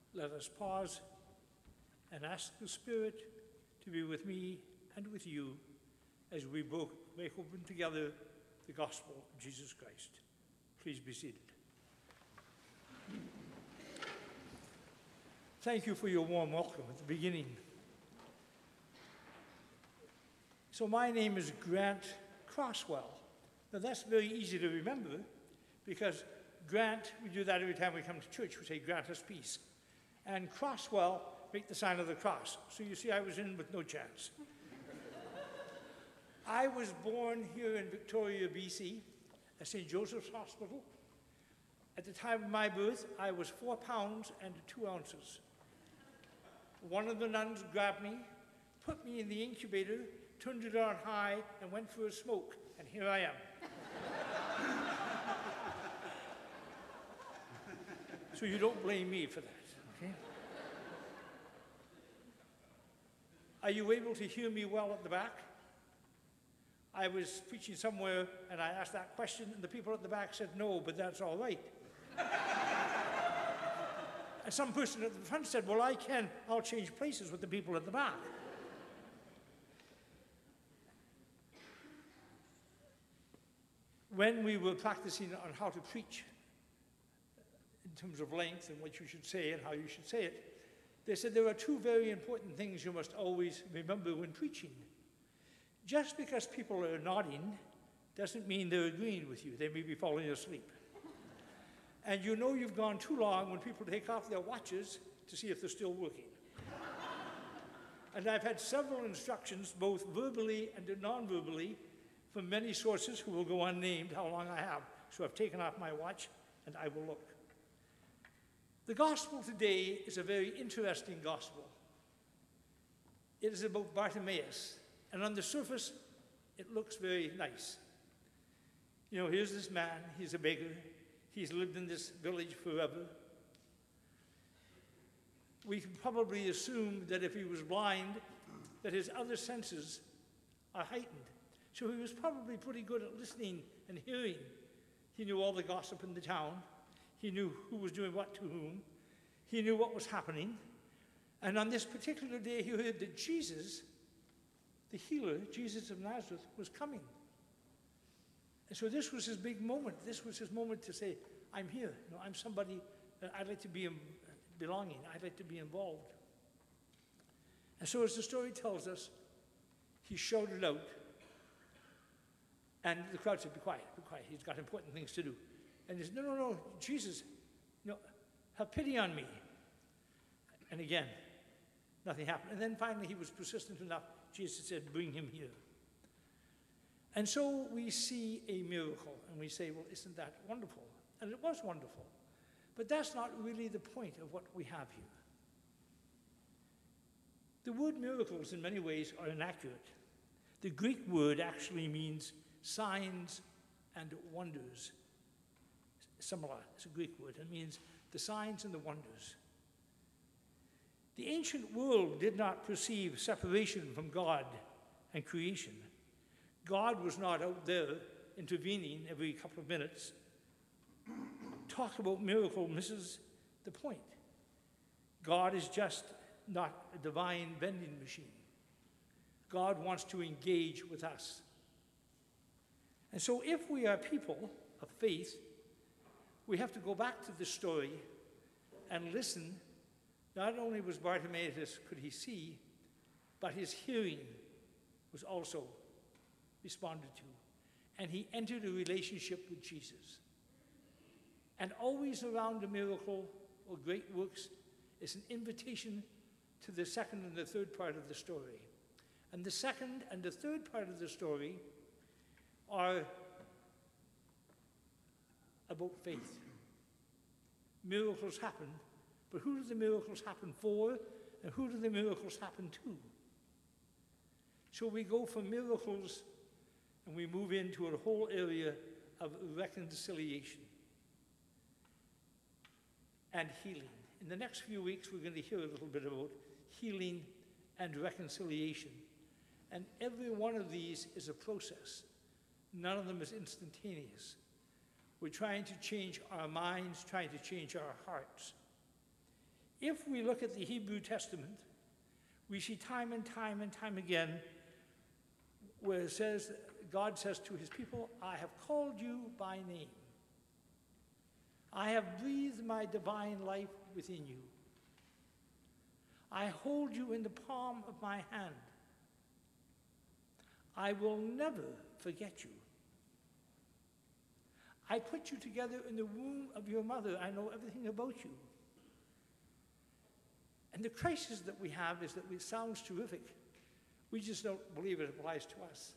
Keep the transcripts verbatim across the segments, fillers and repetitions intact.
let us pause and ask the Spirit to be with me and with you as we both make open together the gospel of Jesus Christ. Please be seated. Thank you for your warm welcome at the beginning. So my name is Grant Crosswell. Now that's very easy to remember because Grant, we do that every time we come to church. We say, grant us peace. And Crosswell, make the sign of the cross. So you see I was in with no chance. I was born here in Victoria, B C, at Saint Joseph's Hospital. At the time of my birth, I was four pounds and two ounces. One of the nuns grabbed me, put me in the incubator, turned it on high, and went for a smoke, and here I am. So you don't blame me for that, okay? Are you able to hear me well at the back? I was preaching somewhere, and I asked that question, and the people at the back said no, but that's all right. And some person at the front said, well, I can, I'll change places with the people at the back. When we were practicing on how to preach, in terms of length and what you should say and how you should say it, they said there are two very important things you must always remember when preaching. Just because people are nodding doesn't mean they're agreeing with you. They may be falling asleep. And you know you've gone too long when people take off their watches to see if they're still working. And I've had several instructions, both verbally and non-verbally, from many sources who will go unnamed how long I have. So I've taken off my watch and I will look. The gospel today is a very interesting gospel. It is about Bartimaeus, and on the surface, it looks very nice. You know, here's this man, he's a beggar, he's lived in this village forever. We can probably assume that if he was blind, that his other senses are heightened. So he was probably pretty good at listening and hearing. He knew all the gossip in the town. He knew who was doing what to whom. He knew what was happening. And on this particular day, he heard that Jesus, the healer, Jesus of Nazareth, was coming. And so this was his big moment. This was his moment to say, I'm here. You know, I'm somebody that I'd like to be belonging. I'd like to be involved. And so as the story tells us, he shouted out, and the crowd said, be quiet, be quiet. He's got important things to do. And he said, no, no, no, Jesus, you know, have pity on me. And again, nothing happened. And then finally he was persistent enough. Jesus said, bring him here. And so we see a miracle, and we say, well, isn't that wonderful? And it was wonderful. But that's not really the point of what we have here. The word miracles in many ways are inaccurate. The Greek word actually means signs and wonders. Similar, it's a Greek word. It means the signs and the wonders. The ancient world did not perceive separation from God and creation. God was not out there intervening every couple of minutes. Talk about miracle misses the point. God is just not a divine vending machine. God wants to engage with us. And so if we are people of faith, we have to go back to the story and listen. Not only was Bartimaeus, could he see, but his hearing was also responded to. And he entered a relationship with Jesus. And always around a miracle or great works is an invitation to the second and the third part of the story. And the second and the third part of the story are about faith. Miracles happen, but who do the miracles happen for, and who do the miracles happen to? So we go from miracles and we move into a whole area of reconciliation and healing. In the next few weeks, we're going to hear a little bit about healing and reconciliation. And every one of these is a process. None of them is instantaneous. We're trying to change our minds, trying to change our hearts. If we look at the Hebrew Testament, we see time and time and time again where it says, God says to his people, I have called you by name. I have breathed my divine life within you. I hold you in the palm of my hand. I will never forget you. I put you together in the womb of your mother. I know everything about you. And the crisis that we have is that it sounds terrific. We just don't believe it applies to us.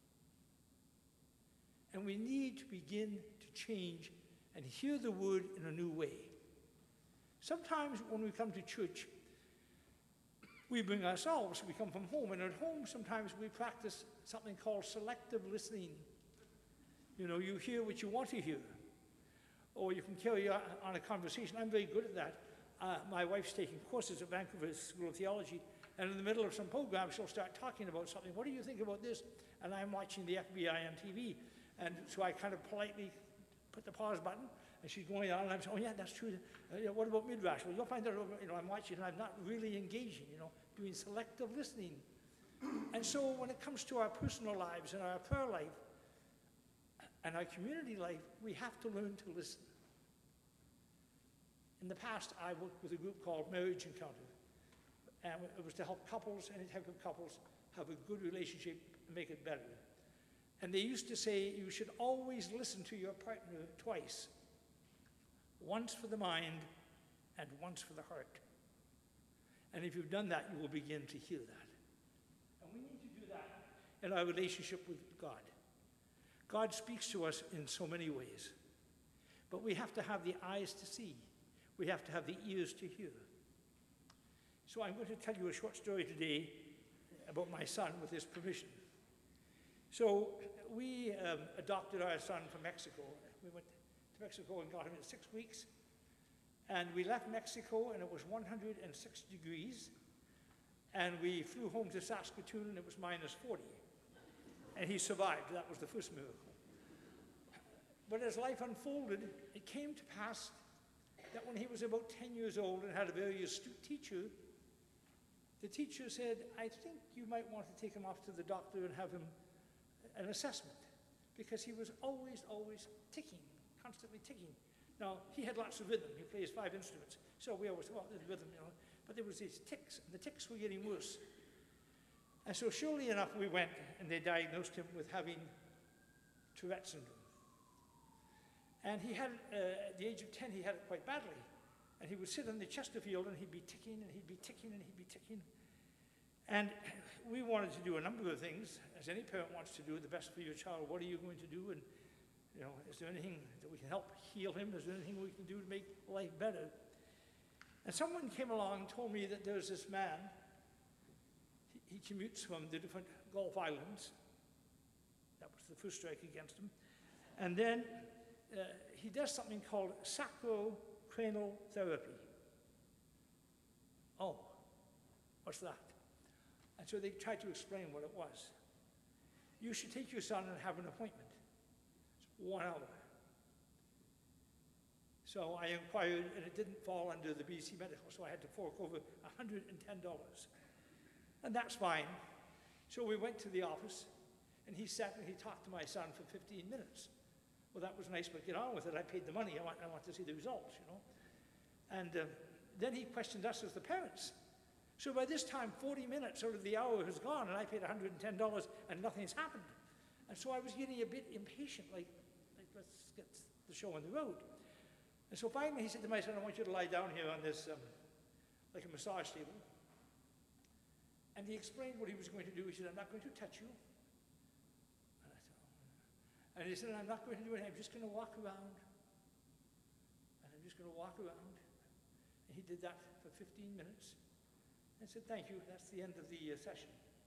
And we need to begin to change and hear the word in a new way. Sometimes when we come to church, we bring ourselves, we come from home, and at home sometimes we practice something called selective listening. You know, you hear what you want to hear, or you can carry on a conversation. I'm very good at that. Uh, my wife's taking courses at Vancouver School of Theology, and in the middle of some program, she'll start talking about something. What do you think about this? And I'm watching the F B I on T V, and so I kind of politely put the pause button, and she's going on, and I'm saying, oh yeah, that's true. Uh, yeah, what about Midrash? Well, you'll find out, you know, I'm watching, and I'm not really engaging, you know, doing selective listening. And so when it comes to our personal lives and our prayer life and our community life, we have to learn to listen. In the past, I worked with a group called Marriage Encounter, and it was to help couples, any type of couples, have a good relationship and make it better. And they used to say you should always listen to your partner twice, once for the mind and once for the heart. And if you've done that, you will begin to hear that. And we need to do that in our relationship with God. God speaks to us in so many ways, but we have to have the eyes to see. We have to have the ears to hear. So I'm going to tell you a short story today about my son with his permission. So we um, adopted our son from Mexico. We went to Mexico and got him in six weeks. And we left Mexico and it was one hundred six degrees. And we flew home to Saskatoon and it was minus forty. And he survived. That was the first miracle. But as life unfolded, it came to pass that when he was about ten years old and had a very astute teacher, the teacher said, I think you might want to take him off to the doctor and have him an assessment, because he was always, always ticking, constantly ticking. Now, he had lots of rhythm. He plays five instruments, so we always thought, oh, there's rhythm, you know. But there was these ticks, and the ticks were getting worse. And so surely enough, we went, and they diagnosed him with having Tourette syndrome. And he had, uh, at the age of ten, he had it quite badly. And he would sit on the Chesterfield, and he'd be ticking, and he'd be ticking, and he'd be ticking. And we wanted to do a number of things, as any parent wants to do, the best for your child. What are you going to do? And, you know, is there anything that we can help heal him? Is there anything we can do to make life better? And someone came along and told me that there's this man, he, he commutes from the different Gulf Islands. That was the first strike against him. And then uh, he does something called sacrocranial therapy. Oh, what's that? And so they tried to explain what it was. You should take your son and have an appointment. It's one hour. So I inquired, and it didn't fall under the B C Medical, so I had to fork over one hundred ten dollars. And that's fine. So we went to the office, and he sat and he talked to my son for fifteen minutes. Well, that was nice, but get on with it. I paid the money. I want, I want to see the results, you know. And uh, then he questioned us as the parents. So by this time, forty minutes out of the hour has gone, and I paid one hundred ten dollars, and nothing's happened. And so I was getting a bit impatient, like, like let's get the show on the road. And so finally he said to my son, I want you to lie down here on this, um, like a massage table. And he explained what he was going to do. He said, I'm not going to touch you. And I said, oh. And he said, I'm not going to do anything. I'm just going to walk around. And I'm just going to walk around. And he did that for fifteen minutes. I said, thank you, that's the end of the uh, session.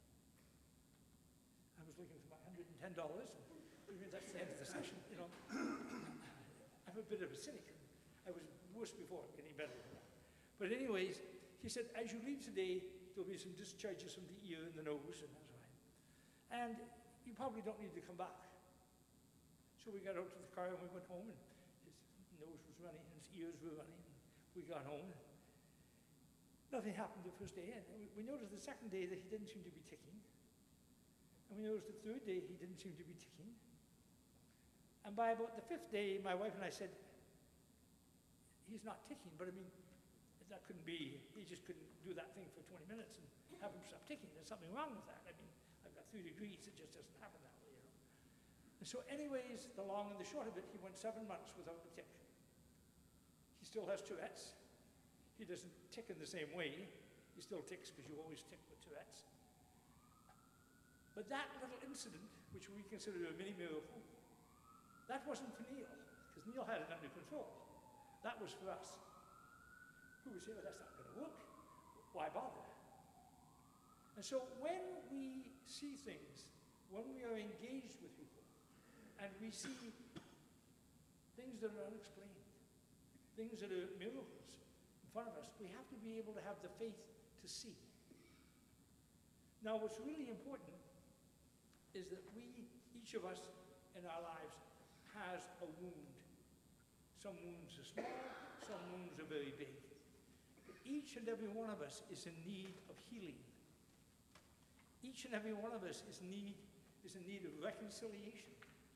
I was looking for my one hundred ten dollars, and that's the end of the session, you know. I'm a bit of a cynic. I was worse before, I'm getting better than that. But anyways, he said, as you leave today, there'll be some discharges from the ear and the nose, and that's right. And you probably don't need to come back. So we got out to the car and we went home, and his nose was running, and his ears were running, and we got home. Nothing happened the first day, and we, we noticed the second day that he didn't seem to be ticking. And we noticed the third day he didn't seem to be ticking. And by about the fifth day, my wife and I said, he's not ticking, but I mean, that couldn't be, he just couldn't do that thing for twenty minutes and have him stop ticking. There's something wrong with that. I mean, I've got three degrees, it just doesn't happen that way, you know. And so anyways, the long and the short of it, he went seven months without a tick. He still has Tourette's. He doesn't tick in the same way. He still ticks because you always tick with Tourette's. But that little incident, which we consider a mini miracle, that wasn't for Neil, because Neil had it under control. That was for us. Who would say, well, that's not going to work. Why bother? And so when we see things, when we are engaged with people, and we see things that are unexplained, things that are miracles in front of us, we have to be able to have the faith to see. Now, what's really important is that we, each of us in our lives, has a wound. Some wounds are small, some wounds are very big. But each and every one of us is in need of healing. Each and every one of us is, need, is in need of reconciliation.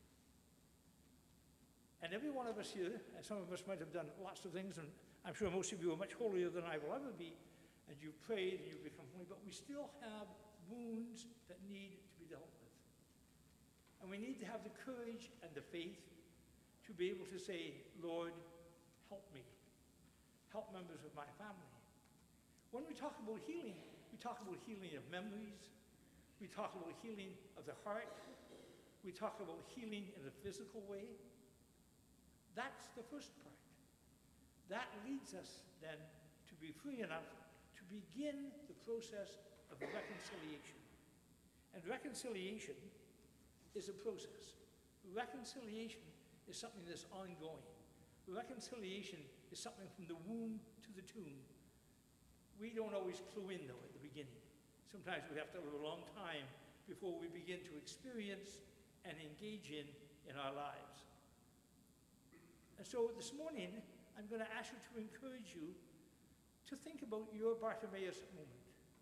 And every one of us here, and some of us might have done lots of things, and I'm sure most of you are much holier than I will ever be, and you've prayed and you've become holy, but we still have wounds that need to be dealt with. And we need to have the courage and the faith to be able to say, Lord, help me. Help members of my family. When we talk about healing, we talk about healing of memories. We talk about healing of the heart. We talk about healing in a physical way. That's the first part. That leads us then to be free enough to begin the process of reconciliation. And reconciliation is a process. Reconciliation is something that's ongoing. Reconciliation is something from the womb to the tomb. We don't always clue in, though, at the beginning. Sometimes we have to live a long time before we begin to experience and engage in in our lives. And so this morning, I'm going to ask you to encourage you to think about your Bartimaeus moment.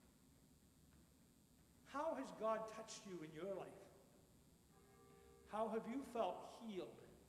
How has God touched you in your life? How have you felt healed?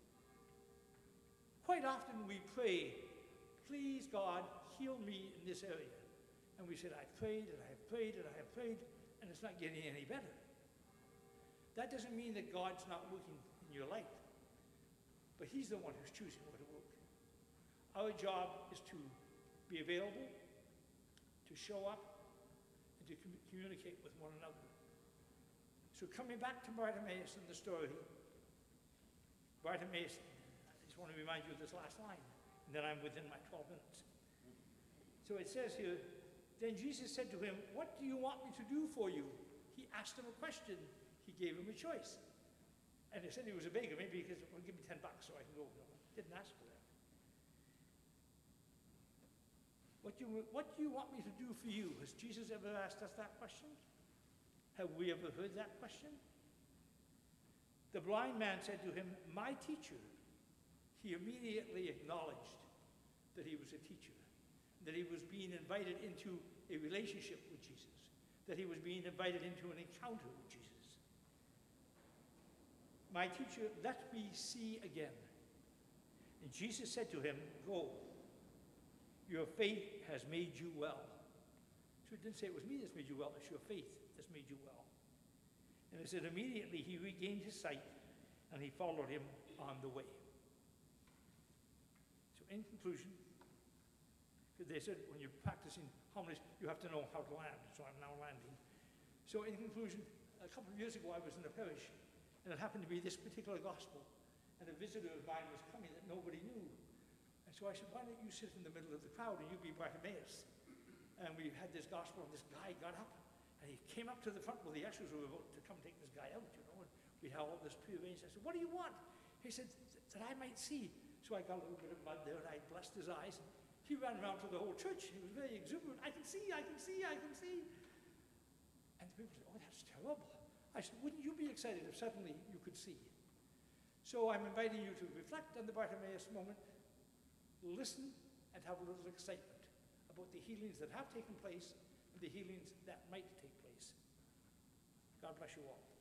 Quite often we pray, please God, heal me in this area. And we said, I've prayed and I've prayed and I've prayed, and it's not getting any better. That doesn't mean that God's not working in your life, but he's the one who's choosing what to work. Our job is to be available, to show up, and to com- communicate with one another. So coming back to Bartimaeus in the story, Bartimaeus, I just want to remind you of this last line, and then I'm within my twelve minutes. So it says here, then Jesus said to him, what do you want me to do for you? He asked him a question. He gave him a choice. And he said he was a beggar, maybe because, well, give me ten bucks so I can go. No, didn't ask for that. What do, you, what do you want me to do for you? Has Jesus ever asked us that question? Have we ever heard that question? The blind man said to him, my teacher. He immediately acknowledged that he was a teacher, that he was being invited into a relationship with Jesus, that he was being invited into an encounter with Jesus. My teacher, let me see again. And Jesus said to him, go. Your faith has made you well. So it didn't say it was me that's made you well, it's your faith that's made you well. And it said immediately he regained his sight and he followed him on the way. So in conclusion, because they said when you're practicing homilies, you have to know how to land, so I'm now landing. So in conclusion, a couple of years ago I was in a parish, and it happened to be this particular gospel, and a visitor of mine was coming that nobody knew. And so I said, why don't you sit in the middle of the crowd and you be Bartimaeus? And we had this gospel, and this guy got up, and he came up to the front. Well, the ushers were about to come take this guy out, you know, and we had all this prearranged. I said, what do you want? He said, that I might see. So I got a little bit of mud there, and I blessed his eyes. He ran around to the whole church. He was very exuberant. I can see, I can see, I can see. And the people said, oh, that's terrible. I said, wouldn't you be excited if suddenly you could see? So I'm inviting you to reflect on the Bartimaeus moment, listen, and have a little excitement about the healings that have taken place and the healings that might take place. God bless you all.